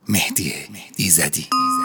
مهدی ایزدی.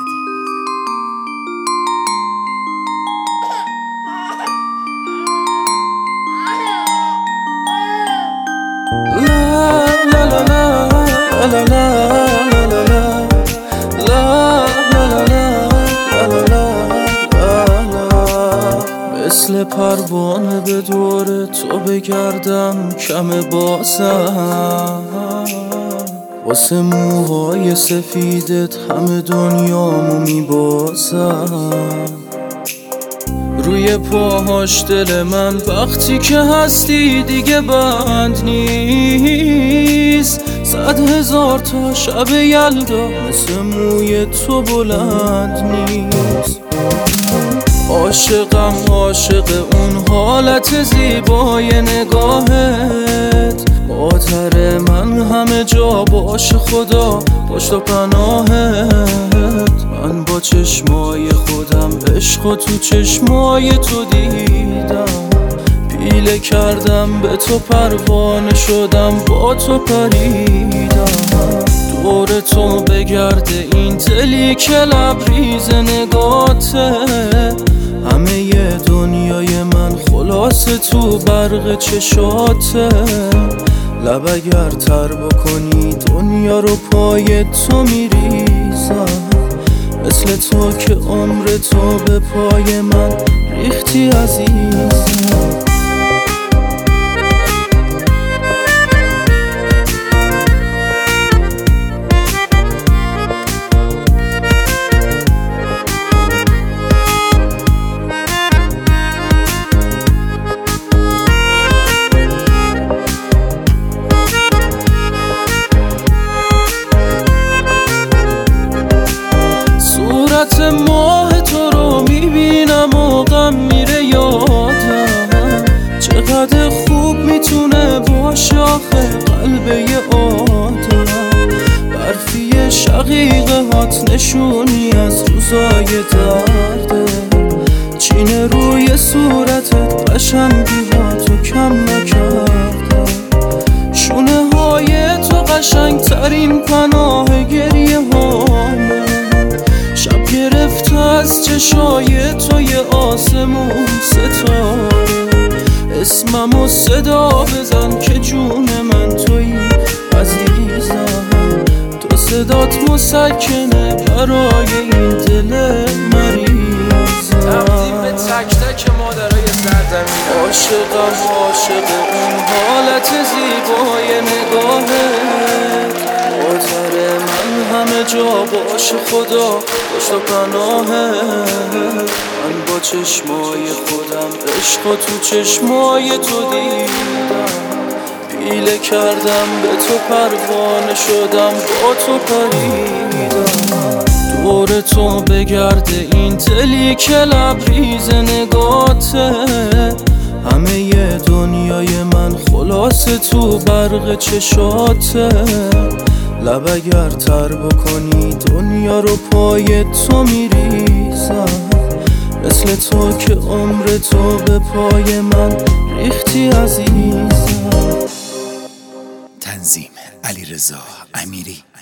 مثل پروانه به دور تو بگردم کم بازم، واسه موهای سفیدت همه دنیامو میبازم. روی پاهاش دل من وقتی که هستی دیگه بند نیست. 100,000 تا شب یلدا مثل موی تو بلند نیست. عاشق اون حالت زیبای نگاهت، مادر من همه جا باش خدا پشت و پناهت. من با چشمای خودم عشق تو چشمای تو دیدم، پیله کردم به تو پروانه شدم با تو پریدم. دور تو بگرده این دلی که لبریز نگاته، همه ی دنیای من خلاصه تو برق چشاته. لب اگر تر بکنی دنیا رو پای تو میریزم، مثل تو که عمر تو به پای من ریختی عزیزم. ماه تو رو میبینم و غم میره یادم، چقدر خوب میتونه باشه آخه قلب یه آدم. برفی شقیقه هات نشونی از روزای درده، چین روی صورتت قشنگی هاتو کم نکرده. شونه های تو قشنگ ترین پناه گریه هامه، شب گرفته از چشای توی آسمون ستاره. اسممو صدا بزن که جون من توی عزیزم، تو صدات مسکنه برای این دل مریضم. تبدیل به تک تک مادرای سرزمین. عاشق اون حالت زیبای نگاهت، مادر من همه جا باش خدا پشت و پناهت. من با چشمای خودم عشق تو چشمای تو دیدم، پیله کردم به تو پروانه شدم با تو پریدم. دور تو بگرده این دلی که لبریز نگاته، همه ی دنیای من خلاصه تو برق چشاته. لب اگر تر بکنی دنیا رو پای تو میریزم، مثل تو که عمر تو به پای من ریختی عزیزم. تنظیم علیرضا امیری.